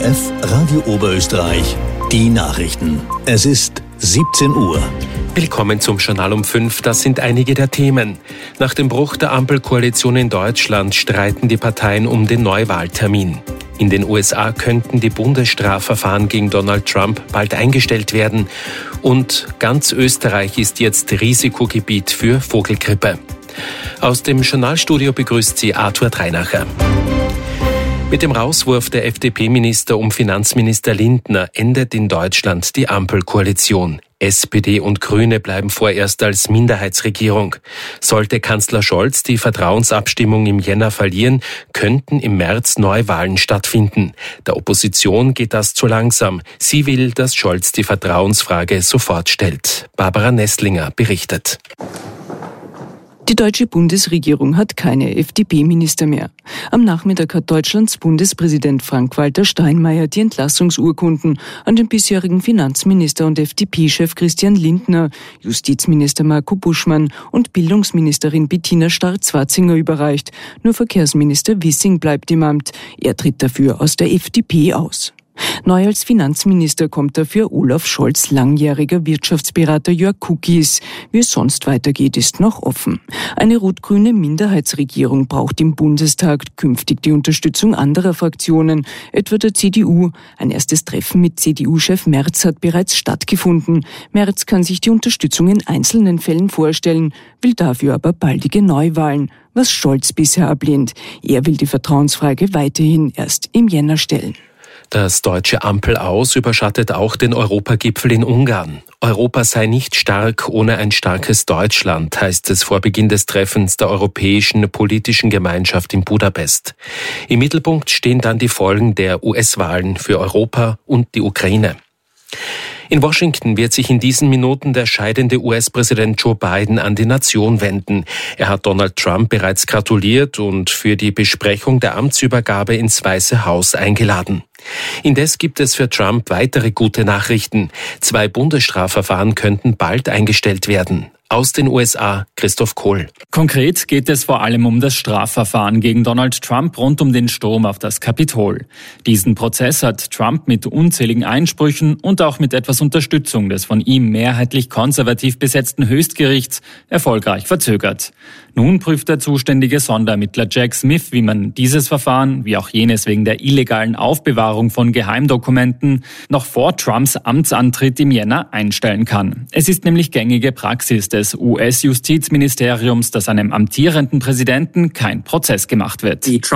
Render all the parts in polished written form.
ORF Radio Oberösterreich, die Nachrichten. Es ist 17 Uhr. Willkommen zum Journal um 5. Das sind einige der Themen. Nach dem Bruch der Ampelkoalition in Deutschland streiten die Parteien um den Neuwahltermin. In den USA könnten die Bundesstrafverfahren gegen Donald Trump bald eingestellt werden. Und ganz Österreich ist jetzt Risikogebiet für Vogelgrippe. Aus dem Journalstudio begrüßt Sie Arthur Dreinacher. Mit dem Rauswurf der FDP-Minister um Finanzminister Lindner endet in Deutschland die Ampelkoalition. SPD und Grüne bleiben vorerst als Minderheitsregierung. Sollte Kanzler Scholz die Vertrauensabstimmung im Jänner verlieren, könnten im März Neuwahlen stattfinden. Der Opposition geht das zu langsam. Sie will, dass Scholz die Vertrauensfrage sofort stellt. Barbara Nesslinger berichtet. Die deutsche Bundesregierung hat keine FDP-Minister mehr. Am Nachmittag hat Deutschlands Bundespräsident Frank-Walter Steinmeier die Entlassungsurkunden an den bisherigen Finanzminister und FDP-Chef Christian Lindner, Justizminister Marco Buschmann und Bildungsministerin Bettina Starr-Zwarzinger überreicht. Nur Verkehrsminister Wissing bleibt im Amt. Er tritt dafür aus der FDP aus. Neu als Finanzminister kommt dafür Olaf Scholz' langjähriger Wirtschaftsberater Jörg Kukies. Wie es sonst weitergeht, ist noch offen. Eine rot-grüne Minderheitsregierung braucht im Bundestag künftig die Unterstützung anderer Fraktionen, etwa der CDU. Ein erstes Treffen mit CDU-Chef Merz hat bereits stattgefunden. Merz kann sich die Unterstützung in einzelnen Fällen vorstellen, will dafür aber baldige Neuwahlen, was Scholz bisher ablehnt. Er will die Vertrauensfrage weiterhin erst im Jänner stellen. Das deutsche Ampel-Aus überschattet auch den Europagipfel in Ungarn. Europa sei nicht stark ohne ein starkes Deutschland, heißt es vor Beginn des Treffens der Europäischen Politischen Gemeinschaft in Budapest. Im Mittelpunkt stehen dann die Folgen der US-Wahlen für Europa und die Ukraine. In Washington wird sich in diesen Minuten der scheidende US-Präsident Joe Biden an die Nation wenden. Er hat Donald Trump bereits gratuliert und für die Besprechung der Amtsübergabe ins Weiße Haus eingeladen. Indes gibt es für Trump weitere gute Nachrichten. 2 Bundesstrafverfahren könnten bald eingestellt werden. Aus den USA, Christoph Kohl. Konkret geht es vor allem um das Strafverfahren gegen Donald Trump rund um den Sturm auf das Kapitol. Diesen Prozess hat Trump mit unzähligen Einsprüchen und auch mit etwas Unterstützung des von ihm mehrheitlich konservativ besetzten Höchstgerichts erfolgreich verzögert. Nun prüft der zuständige Sonderermittler Jack Smith, wie man dieses Verfahren, wie auch jenes wegen der illegalen Aufbewahrung von Geheimdokumenten, noch vor Trumps Amtsantritt im Jänner einstellen kann. Es ist nämlich gängige Praxis des US-Justizministeriums, dass einem amtierenden Präsidenten kein Prozess gemacht wird. Die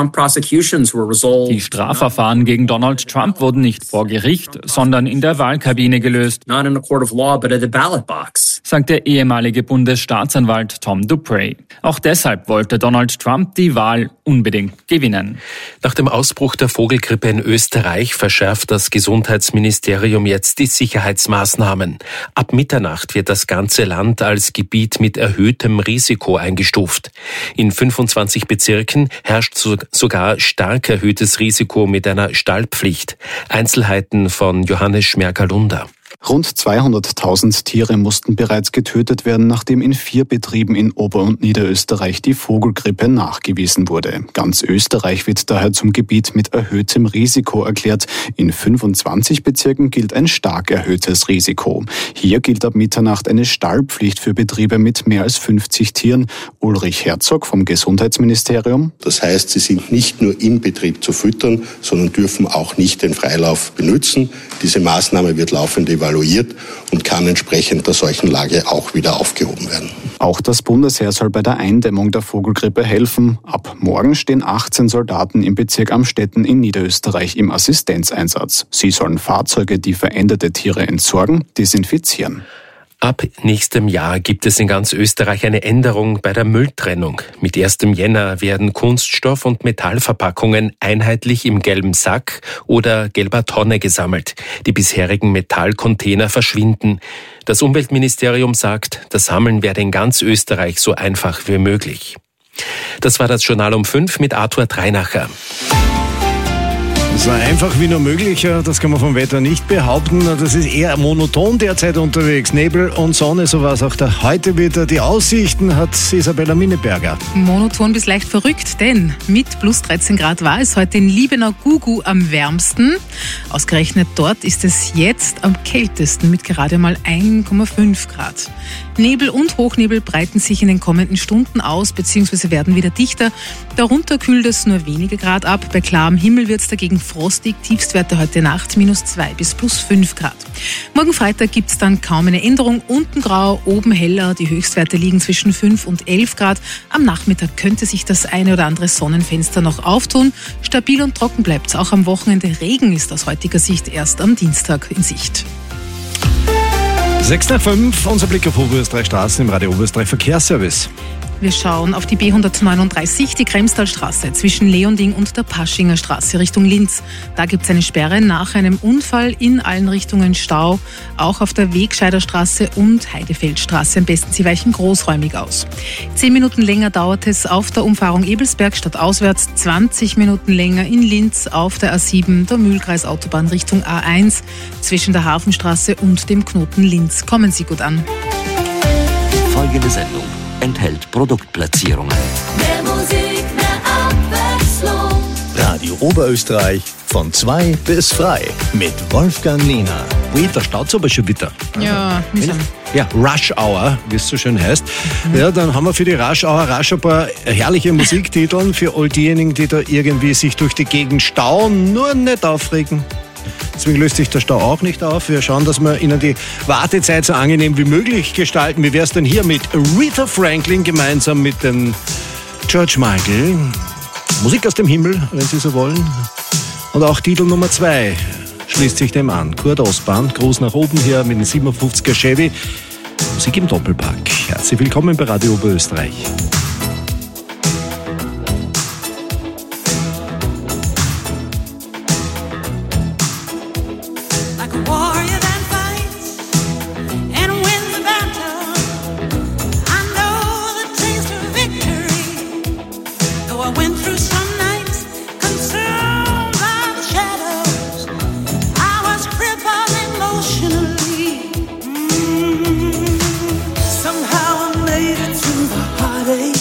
Strafverfahren gegen Donald Trump wurden nicht vor Gericht, sondern in der Wahlkabine gelöst, sagt der ehemalige Bundesstaatsanwalt Tom Duprey. Auch deshalb wollte Donald Trump die Wahl unbedingt gewinnen. Nach dem Ausbruch der Vogelgrippe in Österreich verschärft das Gesundheitsministerium jetzt die Sicherheitsmaßnahmen. Ab Mitternacht wird das ganze Land als Gebiet mit erhöhtem Risiko eingestuft. In 25 Bezirken herrscht sogar stark erhöhtes Risiko mit einer Stallpflicht. Einzelheiten von Johannes Schmerger-Lunder. Rund 200.000 Tiere mussten bereits getötet werden, nachdem in 4 Betrieben in Ober- und Niederösterreich die Vogelgrippe nachgewiesen wurde. Ganz Österreich wird daher zum Gebiet mit erhöhtem Risiko erklärt. In 25 Bezirken gilt ein stark erhöhtes Risiko. Hier gilt ab Mitternacht eine Stallpflicht für Betriebe mit mehr als 50 Tieren. Ulrich Herzog vom Gesundheitsministerium. Das heißt, sie sind nicht nur im Betrieb zu füttern, sondern dürfen auch nicht den Freilauf benutzen. Diese Maßnahme wird laufend evaluiert und kann entsprechend der solchen Lage auch wieder aufgehoben werden. Auch das Bundesheer soll bei der Eindämmung der Vogelgrippe helfen. Ab morgen stehen 18 Soldaten im Bezirk Amstetten in Niederösterreich im Assistenzeinsatz. Sie sollen Fahrzeuge, die verendete Tiere entsorgen, desinfizieren. Ab nächstem Jahr gibt es in ganz Österreich eine Änderung bei der Mülltrennung. Mit 1. Jänner werden Kunststoff- und Metallverpackungen einheitlich im gelben Sack oder gelber Tonne gesammelt. Die bisherigen Metallcontainer verschwinden. Das Umweltministerium sagt, das Sammeln werde in ganz Österreich so einfach wie möglich. Das war das Journal um 5 mit Arthur Dreinacher. So einfach wie nur möglich, das kann man vom Wetter nicht behaupten. Das ist eher monoton derzeit unterwegs. Nebel und Sonne, so war es auch da. Heute wieder die Aussichten, hat Isabella Minneberger. Monoton bis leicht verrückt, denn mit plus 13 Grad war es heute in Liebenau-Gugu am wärmsten. Ausgerechnet dort ist es jetzt am kältesten mit gerade mal 1,5 Grad. Nebel und Hochnebel breiten sich in den kommenden Stunden aus bzw. werden wieder dichter. Darunter kühlt es nur wenige Grad ab. Bei klarem Himmel wird es dagegen frostig. Tiefstwerte heute Nacht -2 bis +5 Grad. Morgen Freitag gibt es dann kaum eine Änderung. Unten grau, oben heller. Die Höchstwerte liegen zwischen 5 und 11 Grad. Am Nachmittag könnte sich das eine oder andere Sonnenfenster noch auftun. Stabil und trocken bleibt es auch am Wochenende. Regen ist aus heutiger Sicht erst am Dienstag in Sicht. 6 nach 5, unser Blick auf Oberösterreich Straßen im Radio Oberösterreich Verkehrsservice. Wir schauen auf die B139, die Kremstalstraße zwischen Leonding und der Paschinger Straße Richtung Linz. Da gibt es eine Sperre nach einem Unfall, in allen Richtungen Stau. Auch auf der Wegscheider Straße und Heidefeldstraße. Am besten Sie weichen großräumig aus. 10 Minuten länger dauert es auf der Umfahrung Ebelsberg stadtauswärts, 20 Minuten länger in Linz auf der A7, der Mühlkreisautobahn Richtung A1 zwischen der Hafenstraße und dem Knoten Linz. Kommen Sie gut an. Folgende Sendung enthält Produktplatzierungen. Mehr Musik, mehr Abwechslung. Radio Oberösterreich von 2 bis frei mit Wolfgang Lehner. Ui, da staut's aber schon wieder. Ja, Ja, Rush Hour, wie es so schön heißt. Ja, dann haben wir für die Rush Hour ein paar herrliche Musiktitel für all diejenigen, die da irgendwie sich durch die Gegend stauen, nur nicht aufregen. Deswegen löst sich der Stau auch nicht auf. Wir schauen, dass wir Ihnen die Wartezeit so angenehm wie möglich gestalten. Wie wäre es denn hier mit Aretha Franklin gemeinsam mit dem George Michael? Musik aus dem Himmel, wenn Sie so wollen. Und auch Titel Nummer 2 schließt sich dem an. Kurt Ostbahn, Gruß nach oben hier mit dem 57er Chevy. Musik im Doppelpack. Herzlich willkommen bei Radio Oberösterreich. Somehow I made it through the heartache.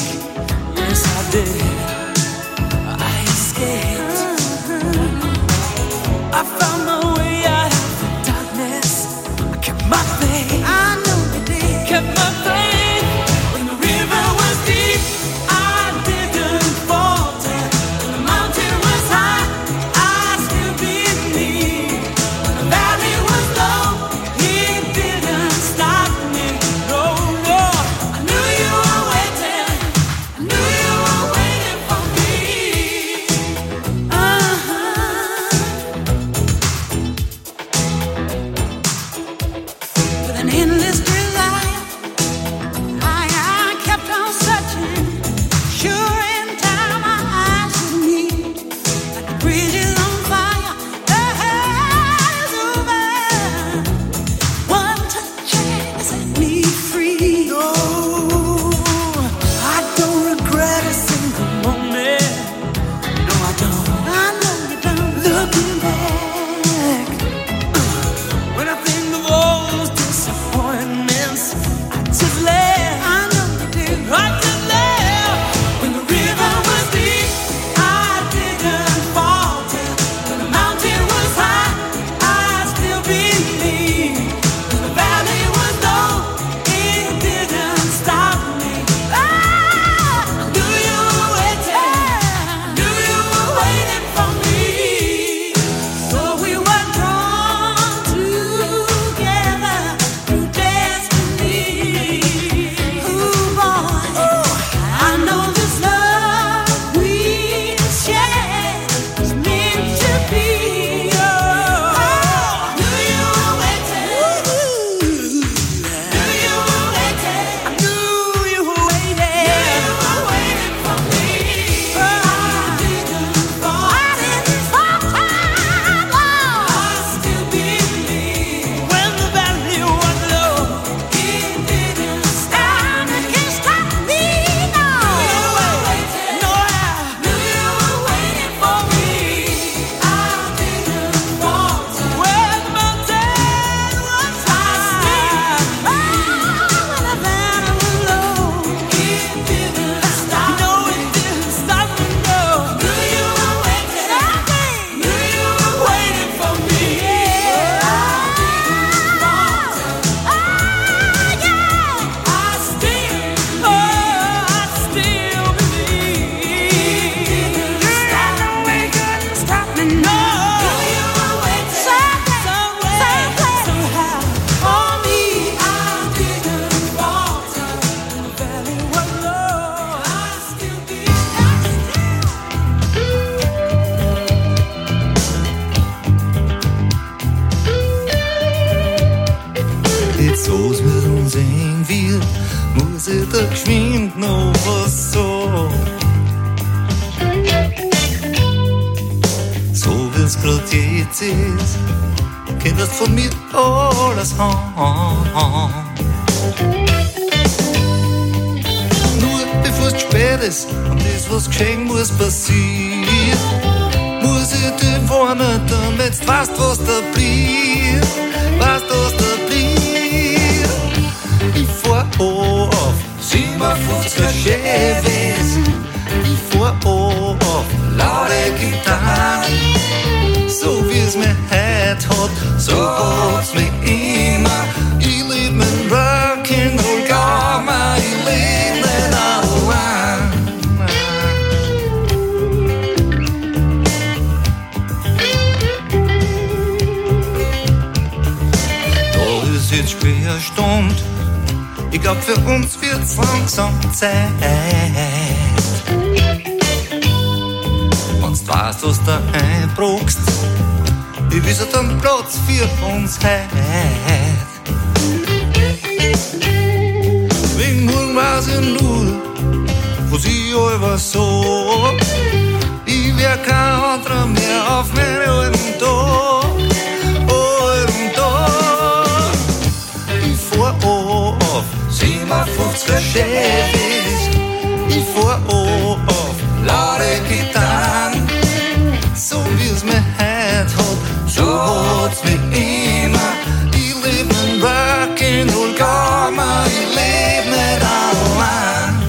muss ich da geschwind noch was sagen. So wie's grad jetzt ist, könntest von mir alles haben. Nur bevor es spät ist und das, was geschehen muss, passiert, muss ich dir warnen, damit du weißt, was da blieb. Weißt, was da blieb. Ich fahr auf 57er Chevys. Ich fahr auf laute Gitarren. So wie's mir heut hat, so hat's mich immer. Ich lieb mein Rock'n'Roll Gamma, ich leb nicht allein. Da ist jetzt schwer Stund, ich glaub für uns wird's langsam Zeit. Wenn's du weißt, was du einbrauchst, ich wisse dann Platz für uns heut. Wegen morgen weiß ich nur, was ich über so. Ich wär kein anderer mehr auf meinen alten Tag. Alten Tag. Ich fahr auf 57er Chevys. Ich fahr auf laute Gitarren. So wie's mir heut hat, so hat's mich immer. Ich leb mein Rock'n'Roll Gamma, ich leb nicht allein.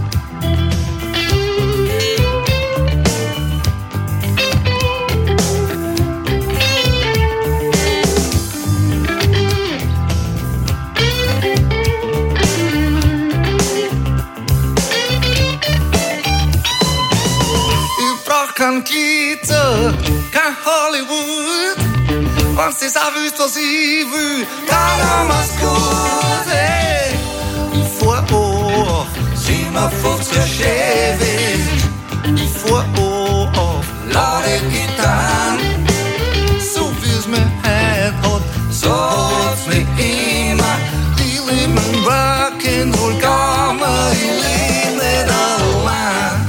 Ich brauch kein Glitter, kein Hollywood. Wenn's das auch willst, was ich will, dann mach's gut, hey. Ich fahr auf 57er Chevys. Ich fahr auf laute Gitarren. So wie's mir heut hat, so hat's mich immer. Ich leb mein Rock'n'Roll Gamma, ich leb nicht allein.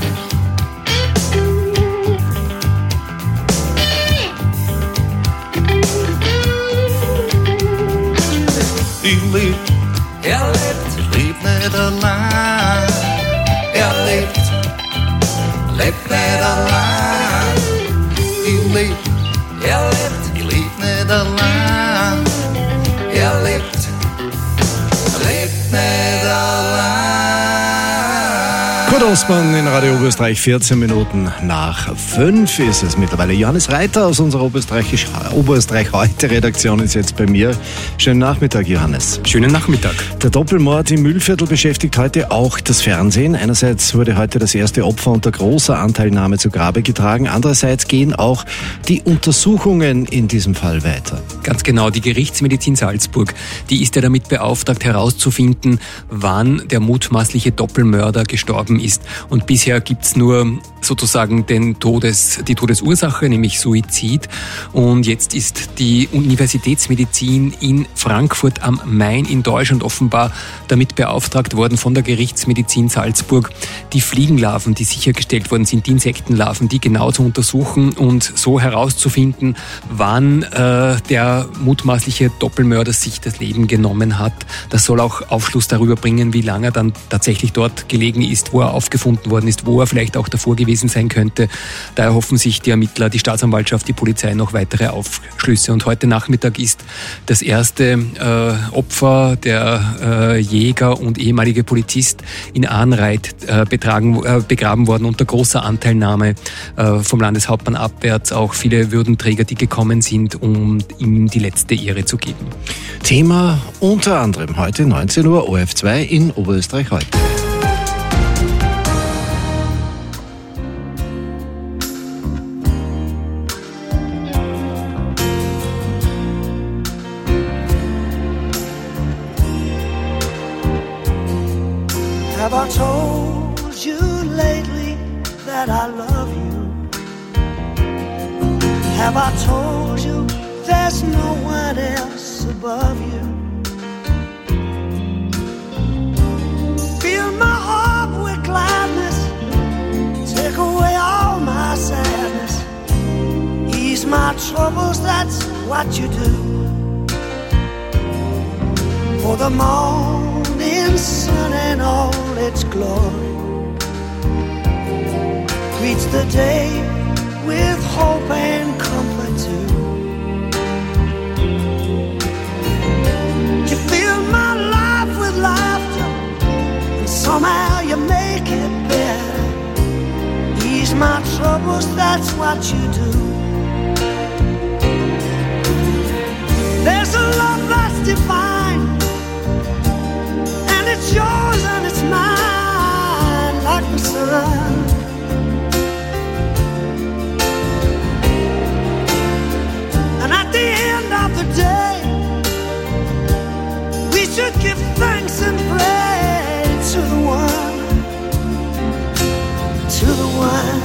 Ich leb, lebt, lebt nicht allein. Er lebt nicht allein. Ich leb, lebt, ich leb nicht allein. Er lebt nicht allein. Kurt Ostmann in Radio Oberösterreich, 14 Minuten nach 5 ist es mittlerweile. Johannes Reiter aus unserer Oberösterreich heute Redaktion ist jetzt bei mir. Schönen Nachmittag, Johannes. Schönen Nachmittag. Der Doppelmord im Mühlviertel beschäftigt heute auch das Fernsehen. Einerseits wurde heute das erste Opfer unter großer Anteilnahme zu Grabe getragen. Andererseits gehen auch die Untersuchungen in diesem Fall weiter. Ganz genau. Die Gerichtsmedizin Salzburg, die ist ja damit beauftragt, herauszufinden, wann der mutmaßliche Doppelmörder gestorben ist. Und bisher gibt's nur sozusagen die Todesursache, nämlich Suizid. Und jetzt ist die Universitätsmedizin in Frankfurt am Main in Deutschland offenbar damit beauftragt worden von der Gerichtsmedizin Salzburg, die Fliegenlarven, die sichergestellt worden sind, die Insektenlarven, die genau zu untersuchen und so herauszufinden, wann der mutmaßliche Doppelmörder sich das Leben genommen hat. Das soll auch Aufschluss darüber bringen, wie lange er dann tatsächlich dort gelegen ist, wo er aufgefunden worden ist, wo er vielleicht auch davor gewesen sein könnte. Da erhoffen sich die Ermittler, die Staatsanwaltschaft, die Polizei noch weitere Aufschlüsse. Und heute Nachmittag ist das erste Opfer, der Jäger und ehemalige Polizist in Arnreit begraben worden unter großer Anteilnahme vom Landeshauptmann abwärts. Auch viele Würdenträger, die gekommen sind, um ihm die letzte Ehre zu geben. Thema unter anderem heute 19 Uhr ORF2 in Oberösterreich heute. Have I told you lately that I love you? Have I told you there's no one else above you? fill my heart with gladness, take away all my sadness, ease my troubles, that's what you do. For the morning sun and all its glory greets the day with hope and comfort too. You fill my life with laughter, and somehow you make it better. Ease my troubles, that's what you do. There's a love that's divine, and it's yours and it's mine, like the sun. And at the end of the day, we should give thanks and praise to the one, to the one.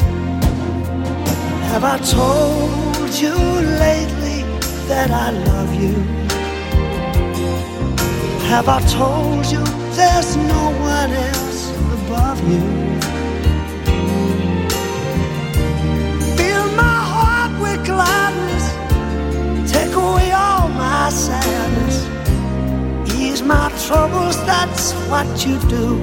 Have I told you lately that I love you? Have I told you there's no one else above you? Fill my heart with gladness, take away all my sadness, ease my troubles, that's what you do.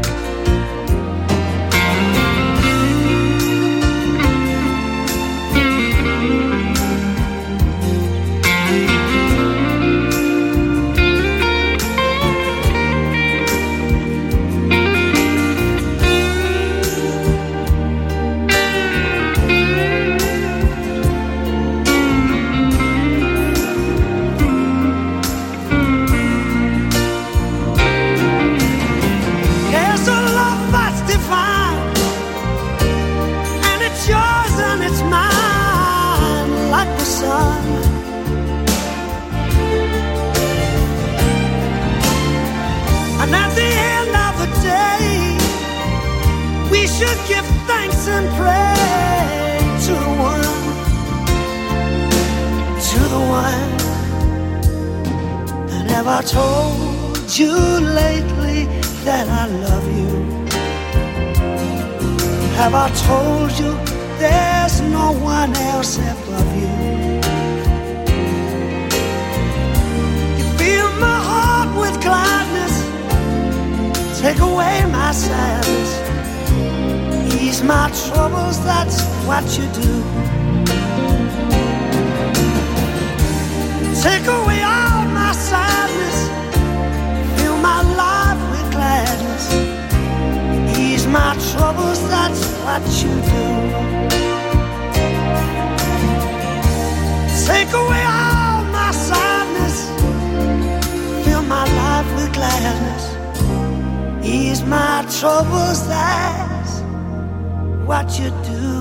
And at the end of the day, we should give thanks and praise to the one, to the one. And have I told you lately that I love you? Have I told you there's no one else above you? You fill my heart with gladness, take away my sadness, ease my troubles, that's what you do. Take away all my sadness, fill my life with gladness, ease my troubles, that's what you do. Take away all my sadness, fill my life with gladness, ease my troubles, that's what you do.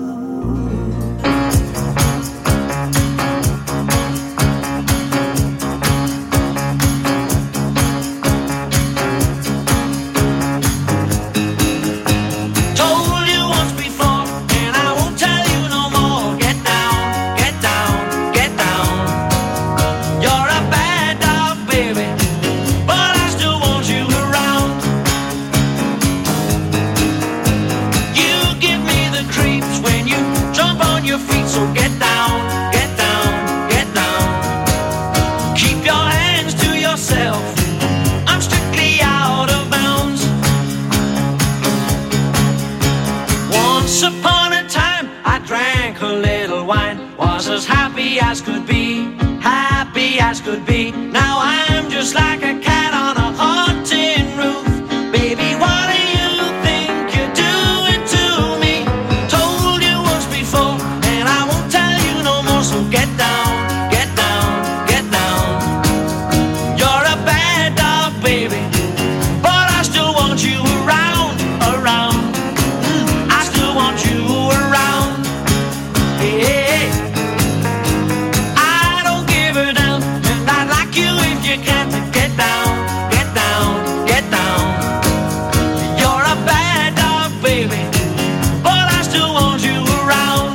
Could be. Now I'm just like a cat on a haunted roof. Baby, what do you think you're doing to me? Told you once before, and I won't tell you no more. So get down, get down, get down. You're a bad dog, baby, but I still want you around, around. I still want you around. Yeah. You can't get down, get down, get down. You're a bad dog, baby, but I still want you around.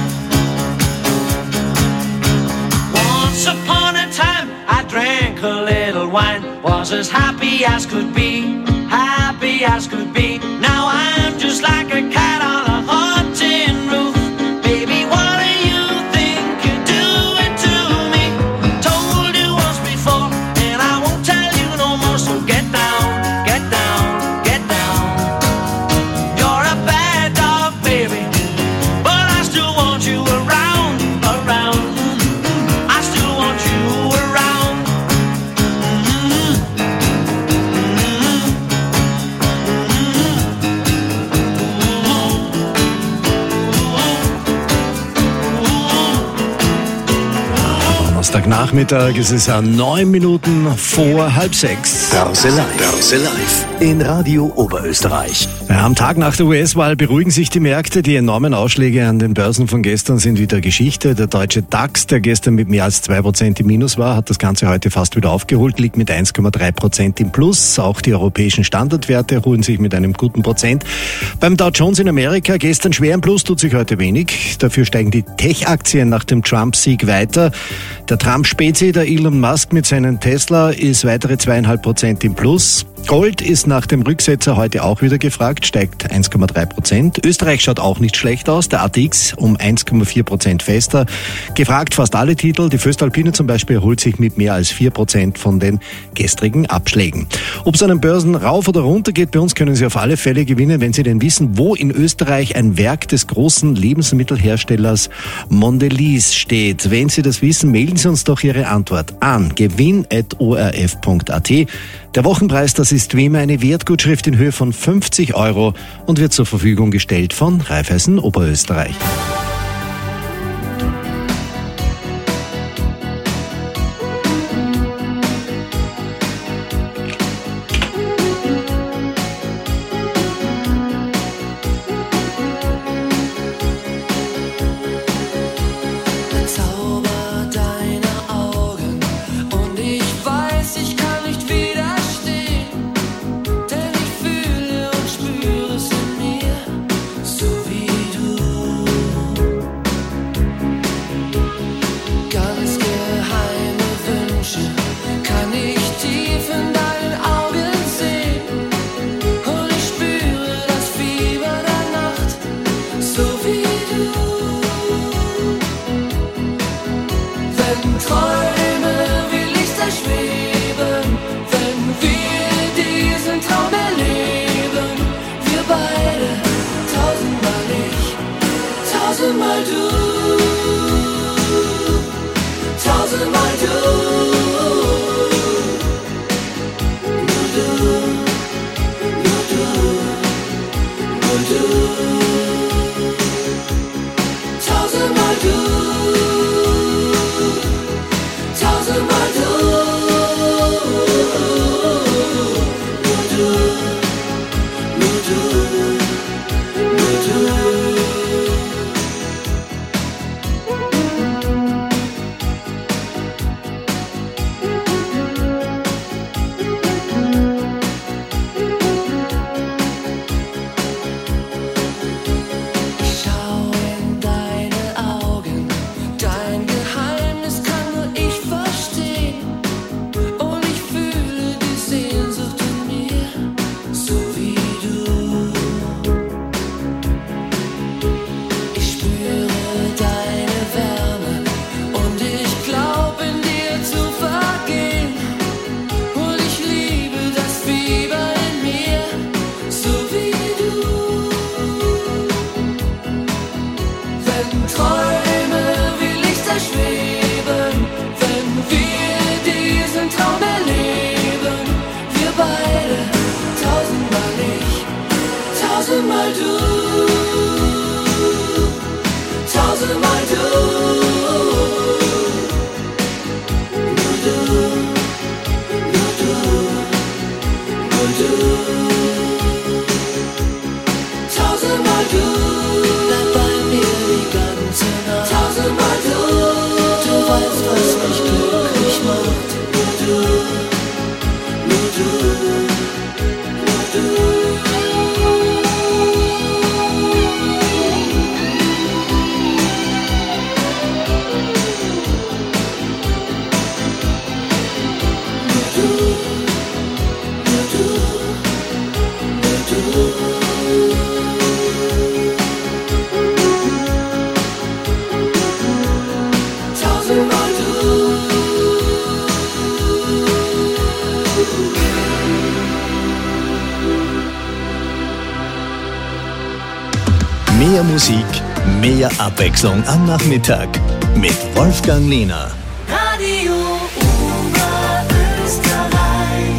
Once upon a time, I drank a little wine, was as happy as could be. happy as could be. Now I'm just like a cat on a haunting roof. Baby, what do you think you're doing to me? Told you once before, and I won't tell you no more. So get down, get down, get down. You're a bad dog, baby, but I still want you around, around. I still want you around. Donnerstagnachmittag, es ist 9 Minuten vor 5:30. Börse Live in Radio Oberösterreich. Ja, am Tag nach der US-Wahl beruhigen sich die Märkte. Die enormen Ausschläge an den Börsen von gestern sind wieder Geschichte. Der deutsche DAX, der gestern mit mehr als 2% im Minus war, hat das Ganze heute fast wieder aufgeholt, liegt mit 1,3% im Plus. Auch die europäischen Standardwerte erholen sich mit einem guten Prozent. Beim Dow Jones in Amerika gestern schwer im Plus, tut sich heute wenig. Dafür steigen die Tech-Aktien nach dem Trump-Sieg weiter. Der Trump-Spezi, der Elon Musk mit seinen Tesla, ist weitere 2,5% im Plus. Gold ist nach dem Rücksetzer heute auch wieder gefragt, steigt 1,3%. Österreich schaut auch nicht schlecht aus, der ATX um 1,4% fester. Gefragt fast alle Titel, die Voestalpine zum Beispiel erholt sich mit mehr als 4% von den gestrigen Abschlägen. Ob es an den Börsen rauf oder runter geht, bei uns können Sie auf alle Fälle gewinnen, wenn Sie denn wissen, wo in Österreich ein Werk des großen Lebensmittelherstellers Mondelez steht. Wenn Sie das wissen, melden Sie uns doch Ihre Antwort an gewinn@orf.at. Der Wochenpreis, das ist wie immer eine Wertgutschrift in Höhe von 50 € und wird zur Verfügung gestellt von Raiffeisen Oberösterreich. So wie du Mehr Abwechslung am Nachmittag mit Wolfgang Lehner. Radio Oberösterreich.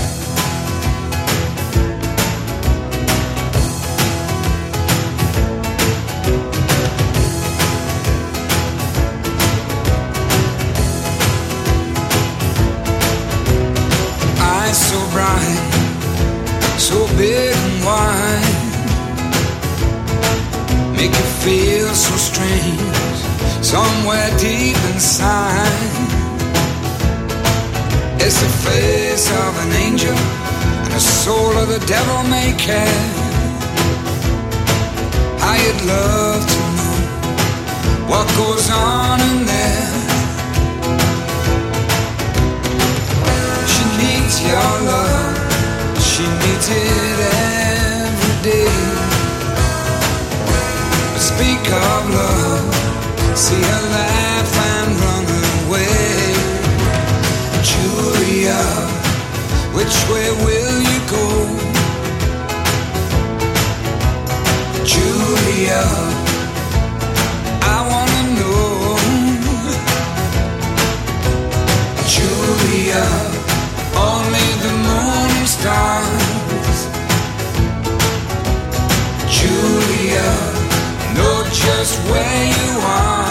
Eyes so bright, so big and wide, make you feel so strange, somewhere deep inside. It's the face of an angel and the soul of the devil may care. I'd love to know what goes on in there. She needs your love, she needs it every day. But speak of love, see her laugh and run away. Julia, which way will you go? Julia, I wanna know. Julia, only the moon and stars. Julia, know just where you are.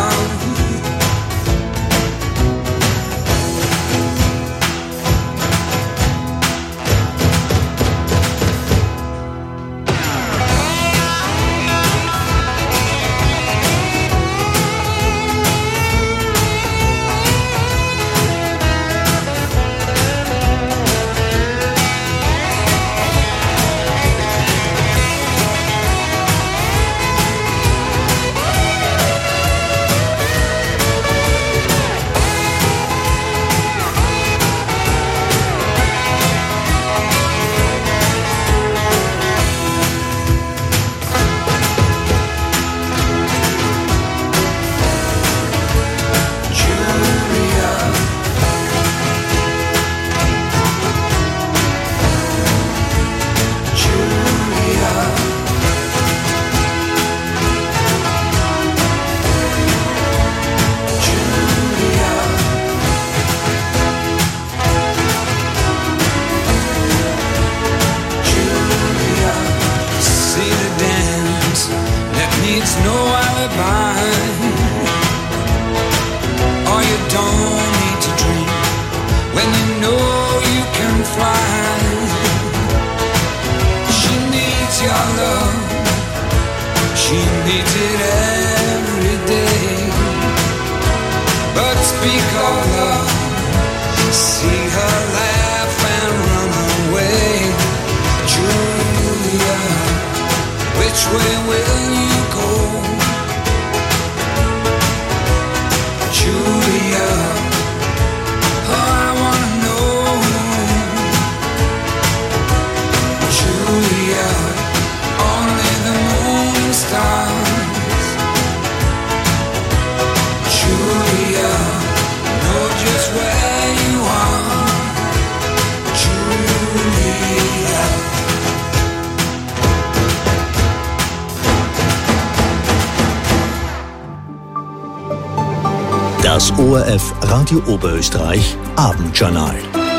Das ORF Radio Oberösterreich Abendjournal.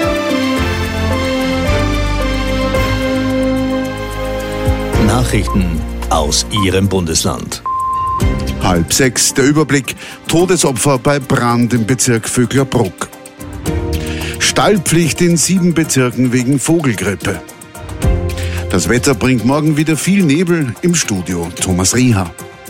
Nachrichten aus Ihrem Bundesland. 5:30, der Überblick. Todesopfer bei Brand im Bezirk Vöcklerbruck. Stallpflicht in 7 Bezirken wegen Vogelgrippe. Das Wetter bringt morgen wieder viel Nebel. Im Studio Thomas Rieher.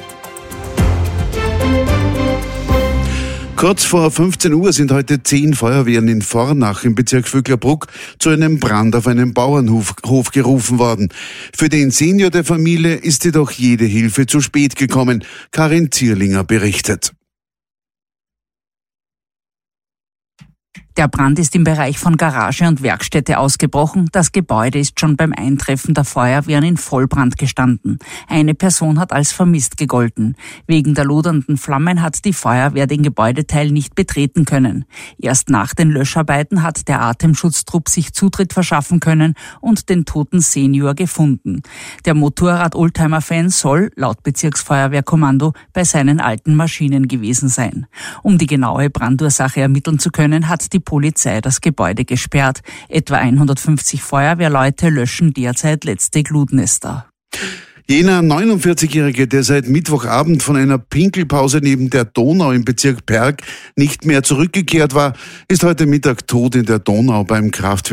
Kurz vor 15 Uhr sind heute 10 Feuerwehren in Vornach im Bezirk Vöcklerbruck zu einem Brand auf einem Bauernhof gerufen worden. Für den Senior der Familie ist jedoch jede Hilfe zu spät gekommen. Karin Zierlinger berichtet. Der Brand ist im Bereich von Garage und Werkstätte ausgebrochen. Das Gebäude ist schon beim Eintreffen der Feuerwehren in Vollbrand gestanden. Eine Person hat als vermisst gegolten. Wegen der lodernden Flammen hat die Feuerwehr den Gebäudeteil nicht betreten können. Erst nach den Löscharbeiten hat der Atemschutztrupp sich Zutritt verschaffen können und den toten Senior gefunden. Der Motorrad-Oldtimer-Fan soll, laut Bezirksfeuerwehrkommando, bei seinen alten Maschinen gewesen sein. Um die genaue Brandursache ermitteln zu können, hat die Polizei das Gebäude gesperrt. Etwa 150 Feuerwehrleute löschen derzeit letzte Glutnester. Jener 49-Jährige, der seit Mittwochabend von einer Pinkelpause neben der Donau im Bezirk Perg nicht mehr zurückgekehrt war, ist heute Mittag tot in der Donau beim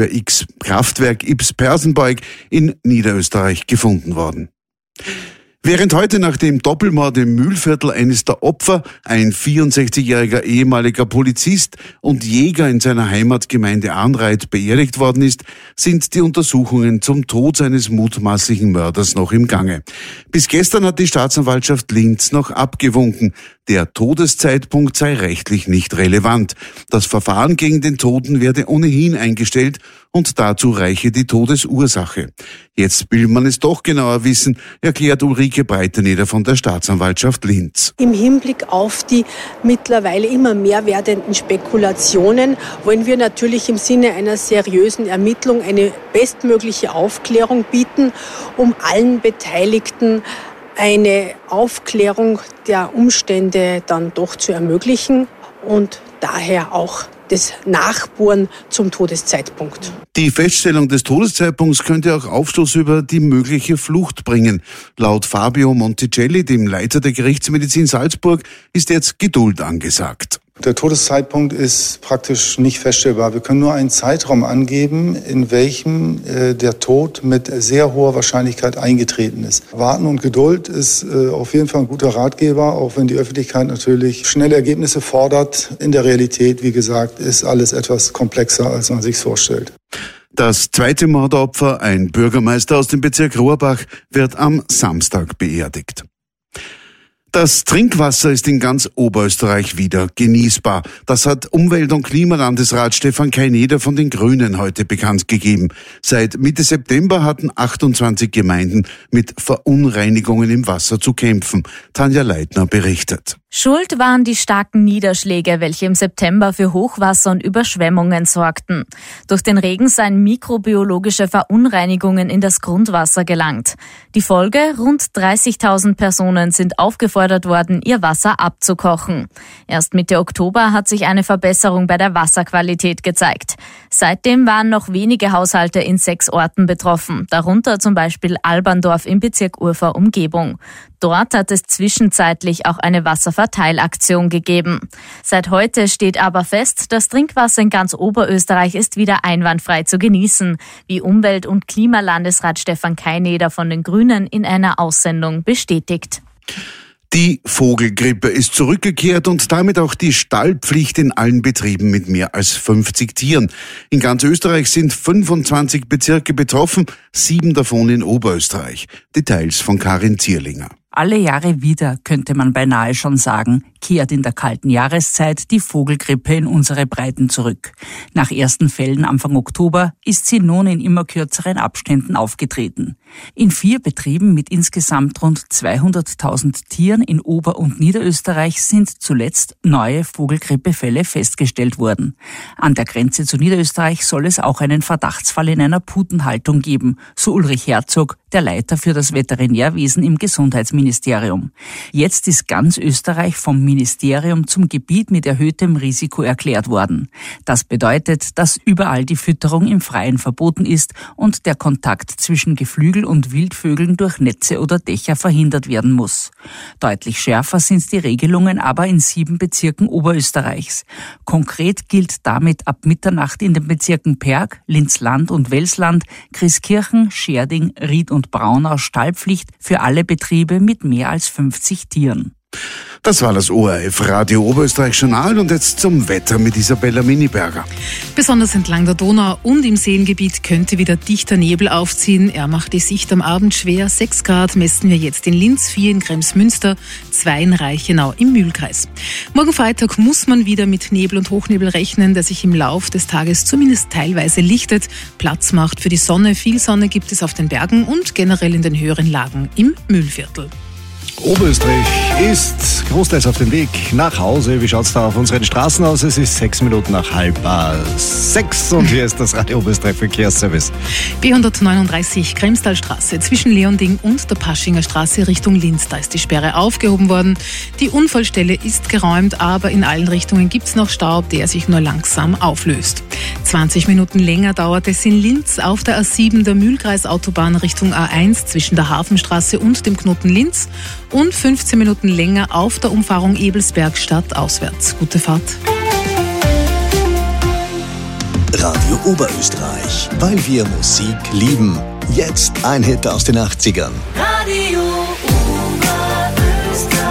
Kraftwerk Ybbs-Persenbeug in Niederösterreich gefunden worden. Während heute nach dem Doppelmord im Mühlviertel eines der Opfer, ein 64-jähriger ehemaliger Polizist und Jäger in seiner Heimatgemeinde Anreit, beerdigt worden ist, sind die Untersuchungen zum Tod seines mutmaßlichen Mörders noch im Gange. Bis gestern hat die Staatsanwaltschaft Linz noch abgewunken. Der Todeszeitpunkt sei rechtlich nicht relevant. Das Verfahren gegen den Toten werde ohnehin eingestellt und dazu reiche die Todesursache. Jetzt will man es doch genauer wissen, erklärt Ulrike Breiteneder von der Staatsanwaltschaft Linz. Im Hinblick auf die mittlerweile immer mehr werdenden Spekulationen wollen wir natürlich im Sinne einer seriösen Ermittlung eine bestmögliche Aufklärung bieten, um allen Beteiligten eine Aufklärung der Umstände dann doch zu ermöglichen und daher auch das Nachbohren zum Todeszeitpunkt. Die Feststellung des Todeszeitpunkts könnte auch Aufschluss über die mögliche Flucht bringen. Laut Fabio Monticelli, dem Leiter der Gerichtsmedizin Salzburg, ist jetzt Geduld angesagt. Der Todeszeitpunkt ist praktisch nicht feststellbar. Wir können nur einen Zeitraum angeben, in welchem der Tod mit sehr hoher Wahrscheinlichkeit eingetreten ist. Warten und Geduld ist auf jeden Fall ein guter Ratgeber, auch wenn die Öffentlichkeit natürlich schnelle Ergebnisse fordert. In der Realität, wie gesagt, ist alles etwas komplexer, als man sich vorstellt. Das zweite Mordopfer, ein Bürgermeister aus dem Bezirk Rohrbach, wird am Samstag beerdigt. Das Trinkwasser ist in ganz Oberösterreich wieder genießbar. Das hat Umwelt- und Klimalandesrat Stefan Kaineder von den Grünen heute bekannt gegeben. Seit Mitte September hatten 28 Gemeinden mit Verunreinigungen im Wasser zu kämpfen. Tanja Leitner berichtet. Schuld waren die starken Niederschläge, welche im September für Hochwasser und Überschwemmungen sorgten. Durch den Regen seien mikrobiologische Verunreinigungen in das Grundwasser gelangt. Die Folge: rund 30.000 Personen sind aufgefordert worden, ihr Wasser abzukochen. Erst Mitte Oktober hat sich eine Verbesserung bei der Wasserqualität gezeigt. Seitdem waren noch wenige Haushalte in 6 Orten betroffen, darunter zum Beispiel Alberndorf im Bezirk Urfahr-Umgebung. Dort hat es zwischenzeitlich auch eine Wasserverteilaktion gegeben. Seit heute steht aber fest, das Trinkwasser in ganz Oberösterreich ist wieder einwandfrei zu genießen, wie Umwelt- und Klimalandesrat Stefan Kaineder von den Grünen in einer Aussendung bestätigt. Die Vogelgrippe ist zurückgekehrt und damit auch die Stallpflicht in allen Betrieben mit mehr als 50 Tieren. In ganz Österreich sind 25 Bezirke betroffen, 7 davon in Oberösterreich. Details von Karin Zierlinger. Alle Jahre wieder, könnte man beinahe schon sagen, kehrt in der kalten Jahreszeit die Vogelgrippe in unsere Breiten zurück. Nach ersten Fällen Anfang Oktober ist sie nun in immer kürzeren Abständen aufgetreten. In 4 Betrieben mit insgesamt rund 200.000 Tieren in Ober- und Niederösterreich sind zuletzt neue Vogelgrippefälle festgestellt worden. An der Grenze zu Niederösterreich soll es auch einen Verdachtsfall in einer Putenhaltung geben, so Ulrich Herzog, der Leiter für das Veterinärwesen im Gesundheitsministerium. Jetzt ist ganz Österreich vom Ministerium zum Gebiet mit erhöhtem Risiko erklärt worden. Das bedeutet, dass überall die Fütterung im Freien verboten ist und der Kontakt zwischen Geflügel und Wildvögeln durch Netze oder Dächer verhindert werden muss. Deutlich schärfer sind die Regelungen aber in 7 Bezirken Oberösterreichs. Konkret gilt damit ab Mitternacht in den Bezirken Perg, Linz-Land und Welsland, Christkirchen, Scherding, Ried und Braunau Stallpflicht für alle Betriebe mit mehr als 50 Tieren. Das war das ORF Radio Oberösterreich Journal und jetzt zum Wetter mit Isabella Miniberger. Besonders entlang der Donau und im Seengebiet könnte wieder dichter Nebel aufziehen. Er macht die Sicht am Abend schwer. 6 Grad messen wir jetzt in Linz, 4 in Kremsmünster, 2 in Reichenau im Mühlkreis. Morgen Freitag muss man wieder mit Nebel und Hochnebel rechnen, der sich im Lauf des Tages zumindest teilweise lichtet, Platz macht für die Sonne. Viel Sonne gibt es auf den Bergen und generell in den höheren Lagen im Mühlviertel. Oberösterreich ist großteils auf dem Weg nach Hause. Wie schaut es da auf unseren Straßen aus? Es ist 6 Minuten nach 5:30 und hier ist das Radio Oberösterreich Verkehrsservice. B139 Kremstalstraße zwischen Leonding und der Paschinger Straße Richtung Linz. Da ist die Sperre aufgehoben worden. Die Unfallstelle ist geräumt, aber in allen Richtungen gibt es noch Staub, der sich nur langsam auflöst. 20 Minuten länger dauert es in Linz auf der A7 der Mühlkreisautobahn Richtung A1 zwischen der Hafenstraße und dem Knoten Linz und 15 Minuten länger auf der Umfahrung Ebelsberg stadtauswärts. Gute Fahrt. Radio Oberösterreich, weil wir Musik lieben. Jetzt ein Hit aus den 80ern. Radio Oberösterreich.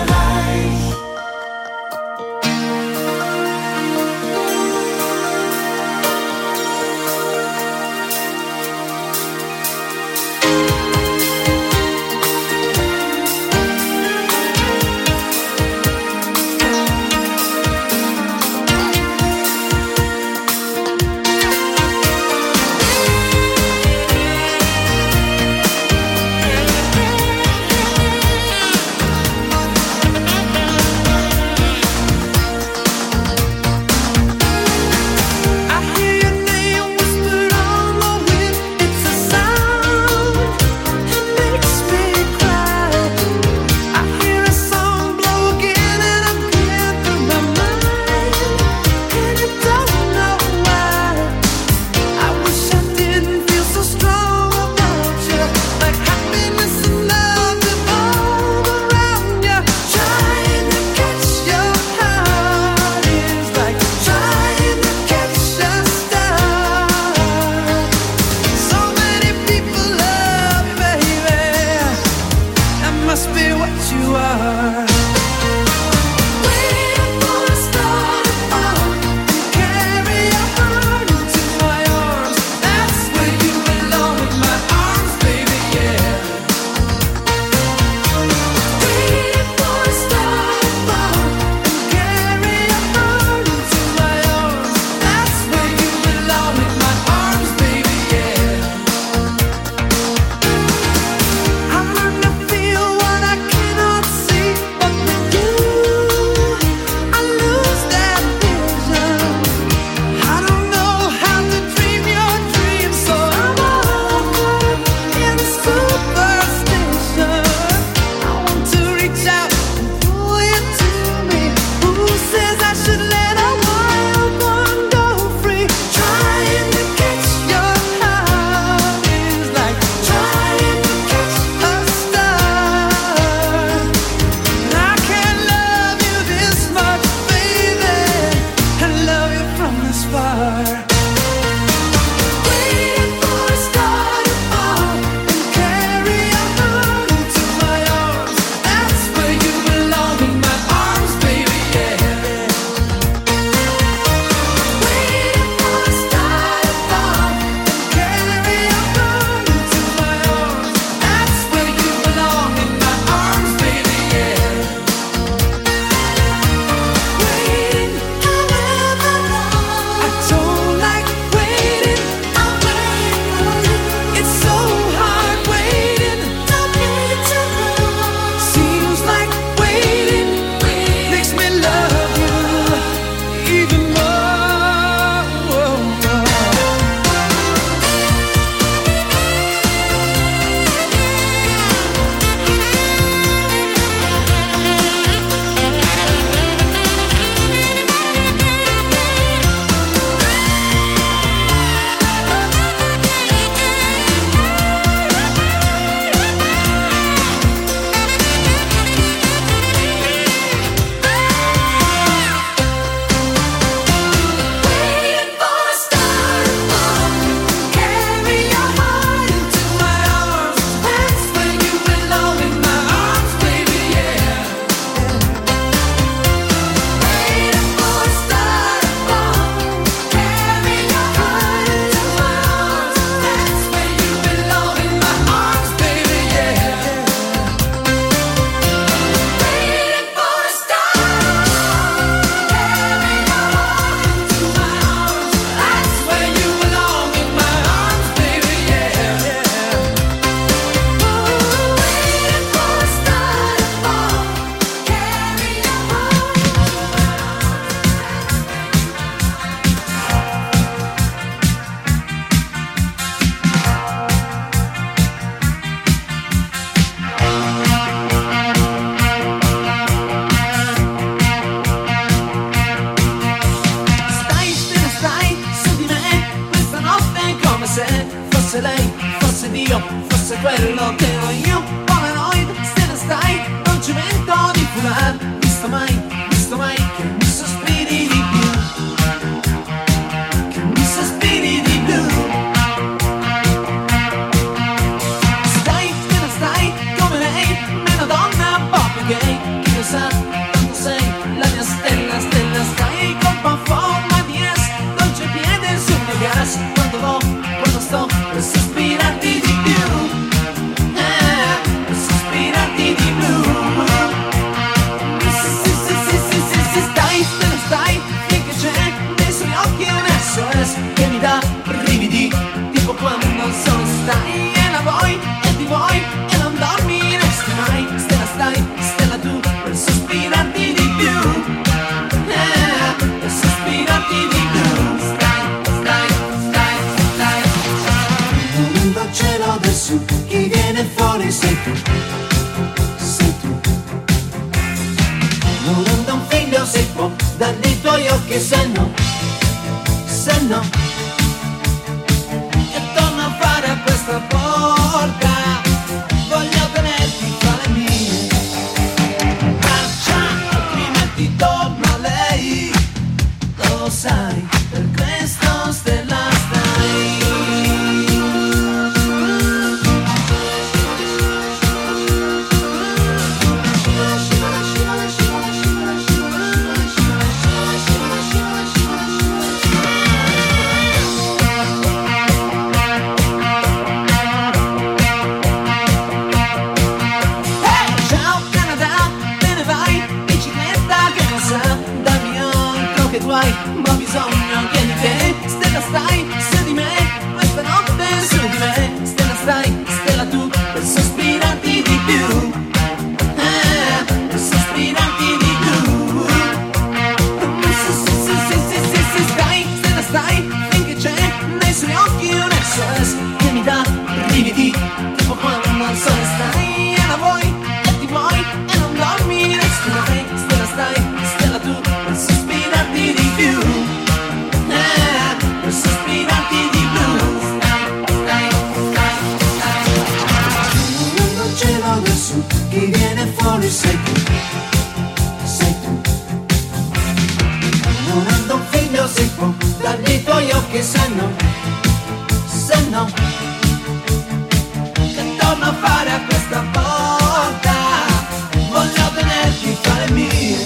che se no, che torno a fare a questa porta, voglio tenerti fra le mie. Marcia, altrimenti torna lei, lo sai, per questo stella stai. Ma bisogno che di te, stella stai su di me, questa notte su di me, stella stai, stella tu, per sospirarti di più, per sospirarti di più. Se stai, stella stai, finché c'è nei suoi occhi un SOS che mi dà brividi, tipo quando al sole stai e la vuoi e ti vuoi e non dormi, stella stai, stella tu, per sospirarti di più, per sospirarti di blu. Stai. Non ce l'ho nessuno, chi viene fuori sei tu. Non avendo un figlio si può dargli i tuoi occhi se no, che torno a fare a questa porta, voglio tenerti fra le mie.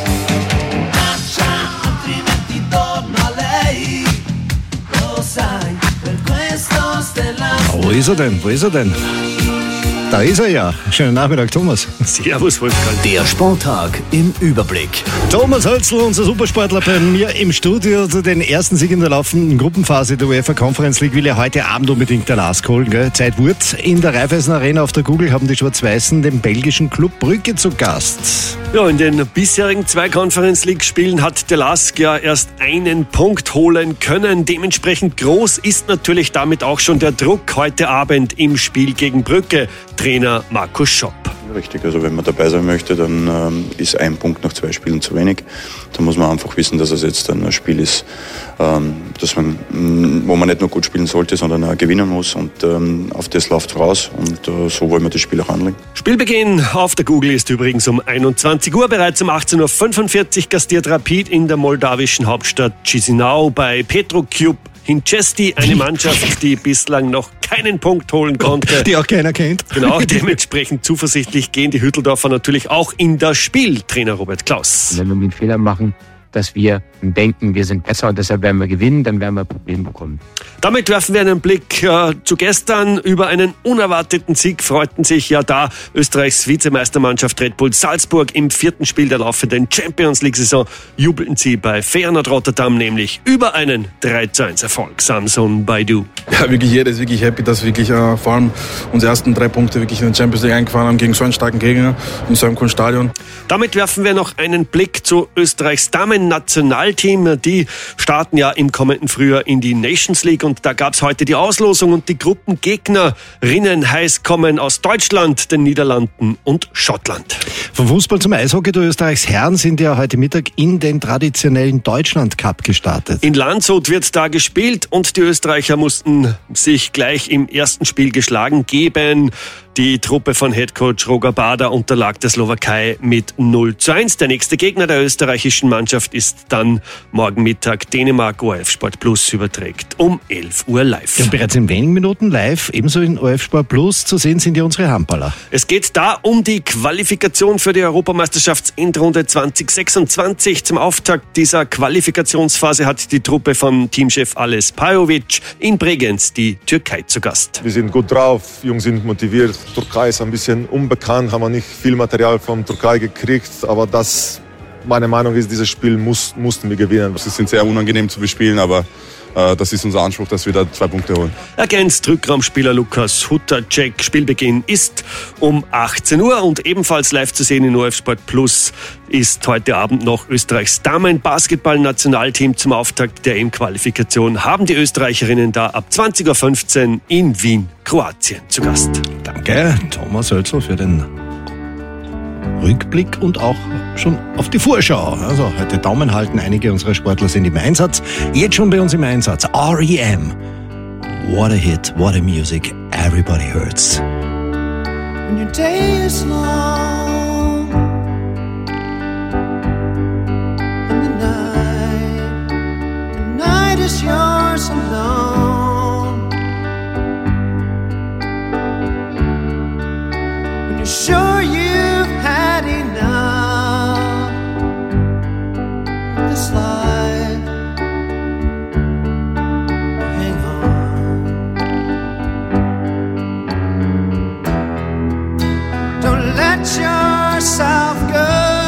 Altrimenti torno a lei, lo sai, per questo stella. Wo ist er denn? Da ist er ja. Schönen Nachmittag, Thomas. Servus, Wolfgang. Der Sporttag im Überblick. Thomas Hölzl, unser Supersportler, bei mir im Studio. Zu den ersten Sieg in der laufenden Gruppenphase der UEFA Conference League will er heute Abend unbedingt der Lask holen. Gell? Zeit wird. In der Raiffeisen Arena auf der Google haben die Schwarz-Weißen den belgischen Club Brügge zu Gast. Ja, in den bisherigen 2 Conference League Spielen hat der Lask ja erst einen Punkt holen können. Dementsprechend groß ist natürlich damit auch schon der Druck heute Abend im Spiel gegen Brügge. Trainer Markus Schopp. Richtig, also wenn man dabei sein möchte, dann ist ein Punkt nach 2 Spielen zu wenig. Da muss man einfach wissen, dass es jetzt ein Spiel ist, wo man nicht nur gut spielen sollte, sondern auch gewinnen muss. Und auf das läuft raus und so wollen wir das Spiel auch anlegen. Spielbeginn auf der Google ist übrigens um 21 Uhr. Bereits um 18.45 Uhr gastiert Rapid in der moldawischen Hauptstadt Chisinau bei Petrocube Hinchesti, eine Mannschaft, die bislang noch keinen Punkt holen konnte. Die auch keiner kennt. Genau, dementsprechend zuversichtlich gehen die Hütteldorfer natürlich auch in das Spiel. Trainer Robert Klaus. Wenn wir einen Fehler machen, dass wir denken, wir sind besser und deshalb werden wir gewinnen, dann werden wir Probleme bekommen. Damit werfen wir einen Blick zu gestern. Über einen unerwarteten Sieg freuten sich ja da Österreichs Vizemeistermannschaft Red Bull Salzburg. Im 4. Spiel der laufenden Champions-League-Saison jubelten sie bei Feyenoord Rotterdam nämlich über einen 3:1-Erfolg. Samson Baidu. Ja, wirklich jeder ist wirklich happy, dass wirklich vor allem unsere ersten 3 Punkte wirklich in der Champions League eingefahren haben gegen so einen starken Gegner in so einem coolen Stadion. Damit werfen wir noch einen Blick zu Österreichs Damen-Nationalteam. Die starten ja im kommenden Frühjahr in die Nations League und da gab es heute die Auslosung und die Gruppengegnerinnen heiß kommen aus Deutschland, den Niederlanden und Schottland. Vom Fußball zum Eishockey. Die Österreichs Herren sind ja heute Mittag in den traditionellen Deutschland Cup gestartet. In Landshut wird da gespielt und die Österreicher mussten sich gleich im ersten Spiel geschlagen geben. Die Truppe von Headcoach Roger Bader unterlag der Slowakei mit 0:1. Der nächste Gegner der österreichischen Mannschaft ist dann morgen Mittag Dänemark. ORF Sport Plus überträgt um 11 Uhr live. Ja, bereits in wenigen Minuten live, ebenso in ORF Sport Plus zu sehen sind ja unsere Handballer. Es geht da um die Qualifikation für die Europameisterschaftsendrunde 2026. Zum Auftakt dieser Qualifikationsphase hat die Truppe von Teamchef Ales Pajovic in Bregenz die Türkei zu Gast. Wir sind gut drauf, Jungs sind motiviert. Türkei ist ein bisschen unbekannt, haben wir nicht viel Material von Türkei gekriegt, aber das, meine Meinung ist, dieses Spiel mussten wir gewinnen. Es sind sehr unangenehm zu bespielen, aber das ist unser Anspruch, dass wir da 2 Punkte holen. Ergänzt Rückraumspieler Lukas Hutacek. Spielbeginn ist um 18 Uhr und ebenfalls live zu sehen in ORF Sport Plus ist heute Abend noch Österreichs Damen-Basketball-Nationalteam zum Auftakt der EM-Qualifikation. Haben die Österreicherinnen da ab 20.15 Uhr in Wien, Kroatien zu Gast. Danke, Thomas Hölzl, für den Rückblick und auch schon auf die Vorschau. Also heute Daumen halten, einige unserer Sportler sind im Einsatz. Jetzt schon bei uns im Einsatz. R.E.M. What a hit, what a music, everybody hurts. When your day is long and the night is yours alone. When you're sure you've had enough of this life, hang on. Don't let yourself go.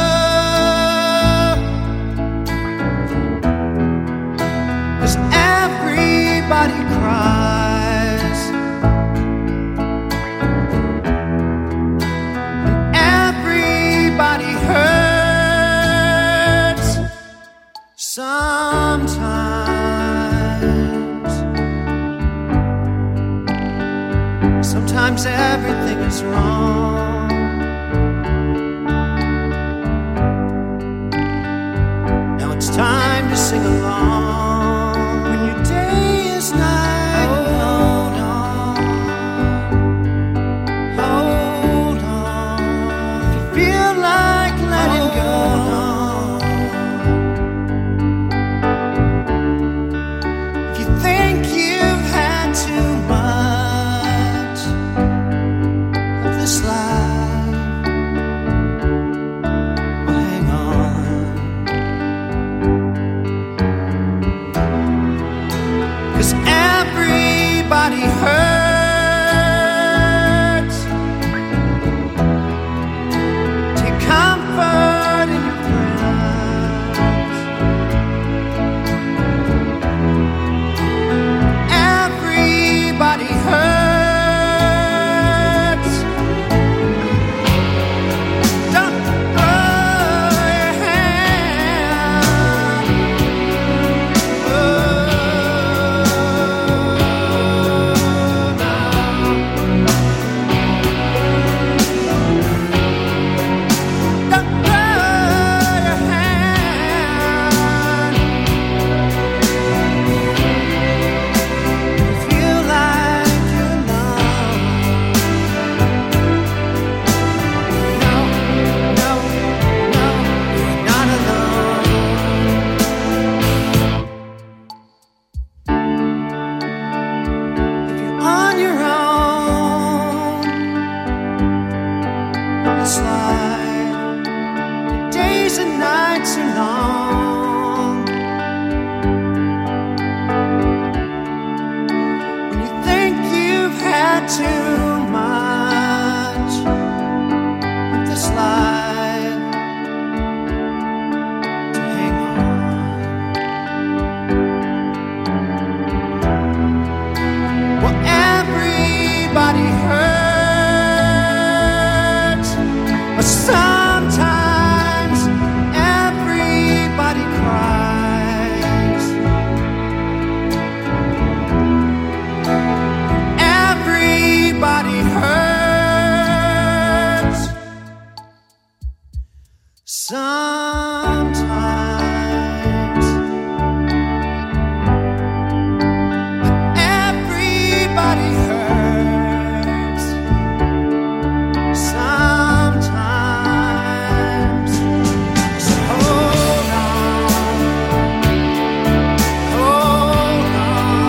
'Cause everybody cries and everybody hurts sometimes. Sometimes everything is wrong. Now it's time to sing along. When your day is night, hold on, hold on. If you feel like letting go, if you think you've had too much of this life, well, hang on. 'Cause everybody hurts. Take comfort in your prayers. Everybody hurts. Don't throw your hand. Don't throw your hand. You feel like you're alone. No, no, no, you're not alone. If you're on your own on this life, your days and nights are long. When you think you've had too much of this life, to hang on. Well, everybody hurts, but sometimes everybody cries. Everybody hurts sometimes. Everybody hurts sometimes. So hold on, hold on,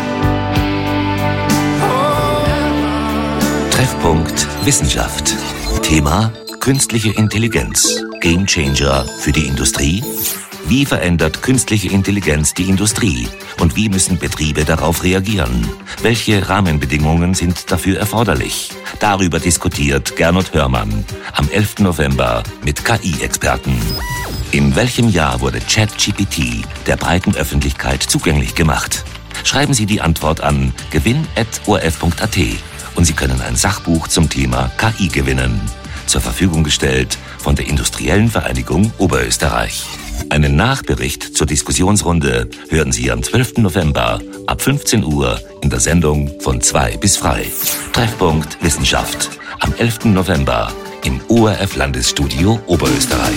hold on. Treffpunkt Wissenschaft. Thema künstliche Intelligenz. Gamechanger für die Industrie? Wie verändert künstliche Intelligenz die Industrie? Und wie müssen Betriebe darauf reagieren? Welche Rahmenbedingungen sind dafür erforderlich? Darüber diskutiert Gernot Hörmann am 11. November mit KI-Experten. In welchem Jahr wurde ChatGPT der breiten Öffentlichkeit zugänglich gemacht? Schreiben Sie die Antwort an gewinn@orf.at und Sie können ein Sachbuch zum Thema KI gewinnen. Zur Verfügung gestellt von der Industriellen Vereinigung Oberösterreich. Einen Nachbericht zur Diskussionsrunde hören Sie am 12. November ab 15 Uhr in der Sendung von 2 bis frei. Treffpunkt Wissenschaft am 11. November im ORF-Landesstudio Oberösterreich.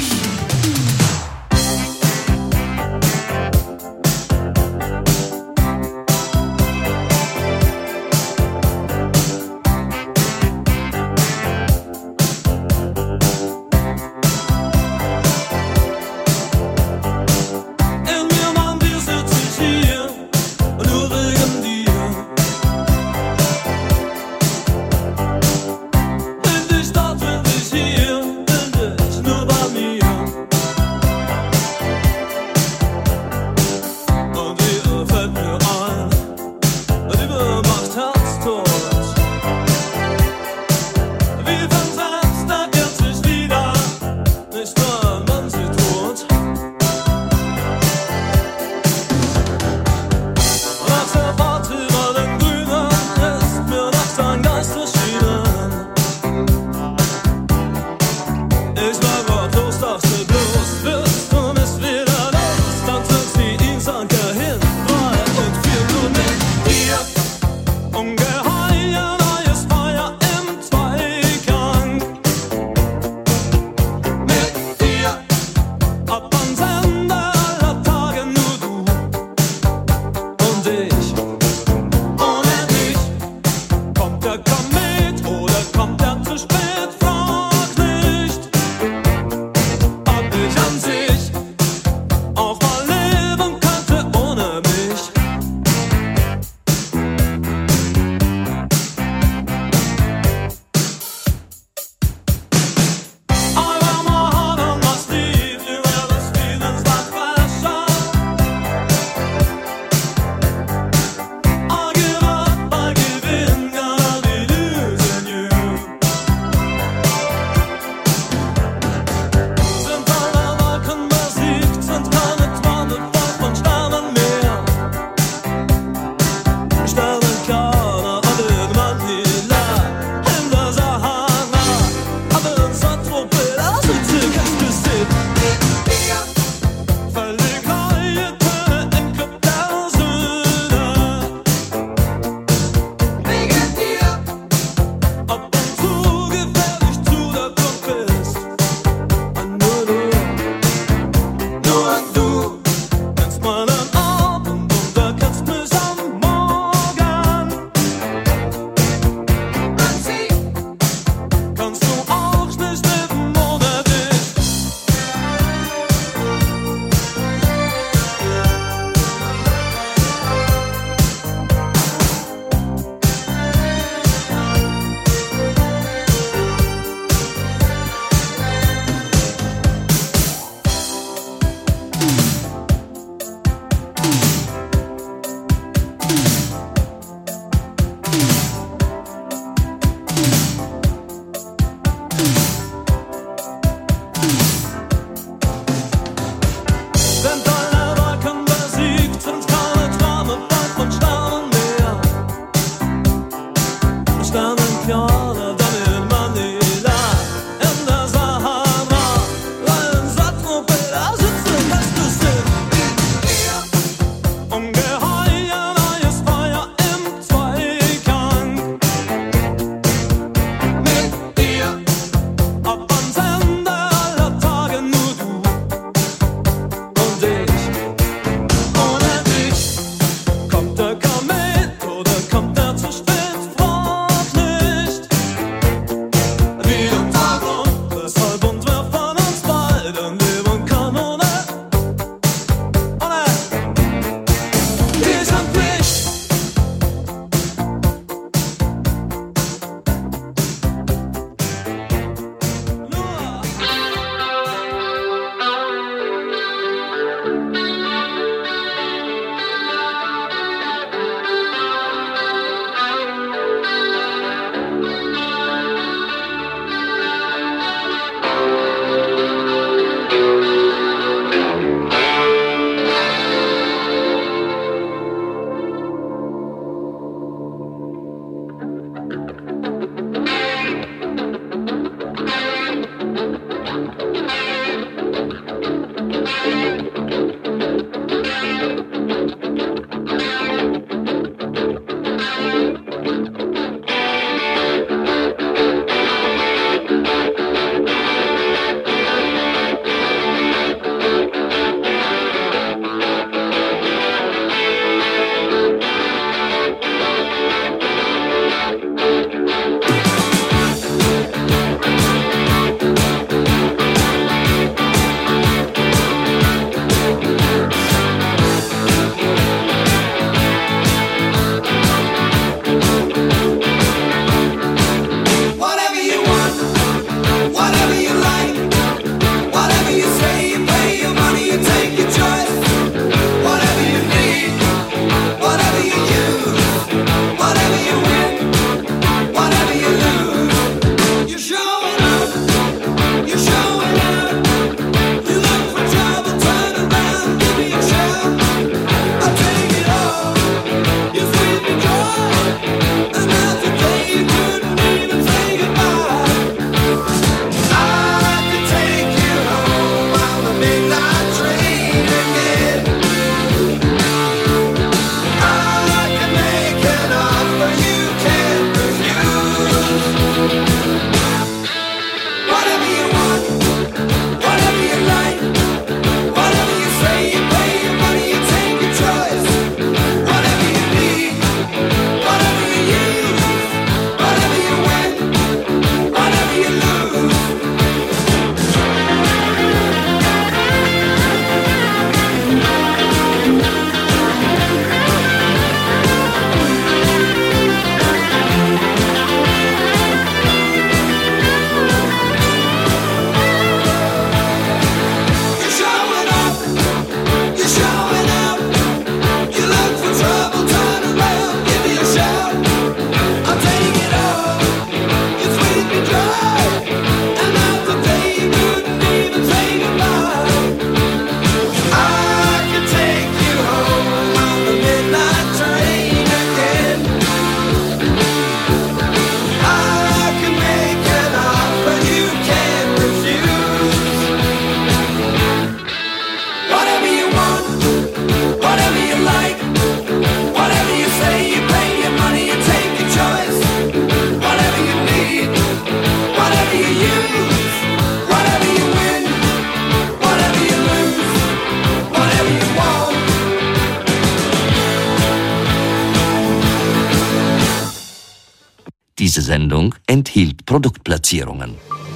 Diese Sendung enthielt Produktplatzierungen.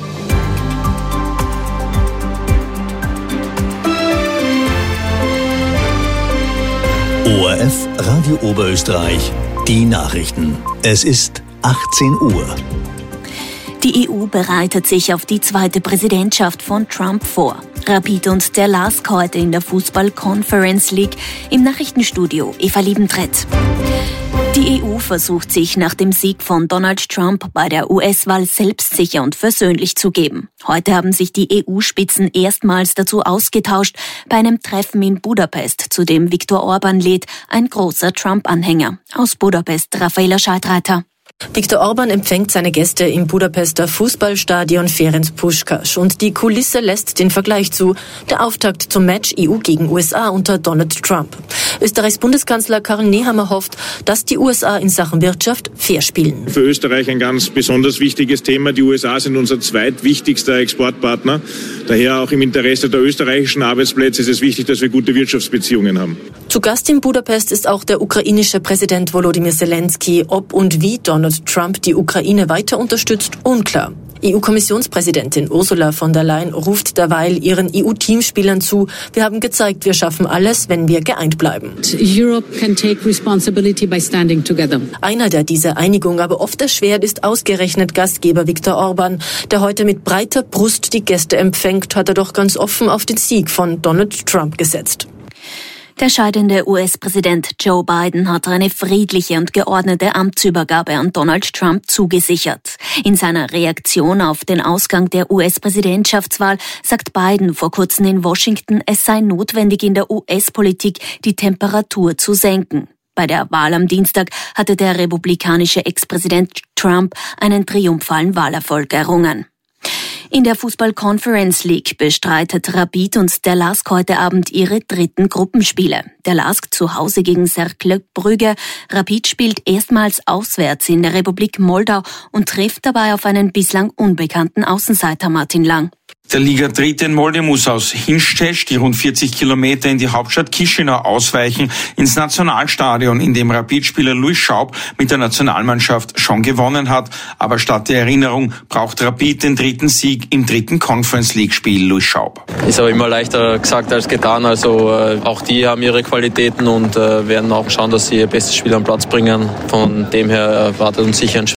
ORF Radio Oberösterreich, die Nachrichten. Es ist 18 Uhr. Die EU bereitet sich auf die zweite Präsidentschaft von Trump vor. Rapid und der LASK heute in der Fußball-Conference League. Im Nachrichtenstudio Eva Liebentritt. Die EU versucht sich nach dem Sieg von Donald Trump bei der US-Wahl selbstsicher und versöhnlich zu geben. Heute haben sich die EU-Spitzen erstmals dazu ausgetauscht bei einem Treffen in Budapest, zu dem Viktor Orban lädt, ein großer Trump-Anhänger. Aus Budapest Raffaela Scheidreiter. Viktor Orban empfängt seine Gäste im Budapester Fußballstadion Ferenc Puskás und die Kulisse lässt den Vergleich zu. Der Auftakt zum Match EU gegen USA unter Donald Trump. Österreichs Bundeskanzler Karl Nehammer hofft, dass die USA in Sachen Wirtschaft fair spielen. Für Österreich ein ganz besonders wichtiges Thema. Die USA sind unser zweitwichtigster Exportpartner. Daher auch im Interesse der österreichischen Arbeitsplätze ist es wichtig, dass wir gute Wirtschaftsbeziehungen haben. Zu Gast in Budapest ist auch der ukrainische Präsident Volodymyr Zelensky. Ob und wie Donald Trump die Ukraine weiter unterstützt, unklar. EU-Kommissionspräsidentin Ursula von der Leyen ruft derweil ihren EU-Teamspielern zu: Wir haben gezeigt, wir schaffen alles, wenn wir geeint bleiben. Europe can take responsibility by standing together. Einer, der diese Einigung aber oft erschwert, ist ausgerechnet Gastgeber Viktor Orban. Der heute mit breiter Brust die Gäste empfängt, hat er doch ganz offen auf den Sieg von Donald Trump gesetzt. Der scheidende US-Präsident Joe Biden hat eine friedliche und geordnete Amtsübergabe an Donald Trump zugesichert. In seiner Reaktion auf den Ausgang der US-Präsidentschaftswahl sagt Biden vor kurzem in Washington, es sei notwendig, in der US-Politik die Temperatur zu senken. Bei der Wahl am Dienstag hatte der republikanische Ex-Präsident Trump einen triumphalen Wahlerfolg errungen. In der Fußball-Conference League bestreitet Rapid und der LASK heute Abend ihre dritten Gruppenspiele. Der LASK zu Hause gegen Cercle Brügge. Rapid spielt erstmals auswärts in der Republik Moldau und trifft dabei auf einen bislang unbekannten Außenseiter Martin Lang. Der Liga-Dritte in Molde muss aus Hinstedt, die rund 40 Kilometer in die Hauptstadt Chișinău, ausweichen ins Nationalstadion, in dem Rapid-Spieler Louis Schaub mit der Nationalmannschaft schon gewonnen hat. Aber statt der Erinnerung braucht Rapid den dritten Sieg im dritten Conference-League-Spiel. Louis Schaub. Ist aber immer leichter gesagt als getan. Also auch die haben ihre Qualitäten und werden auch schauen, dass sie ihr bestes Spiel am Platz bringen. Von dem her erwartet uns sicher ein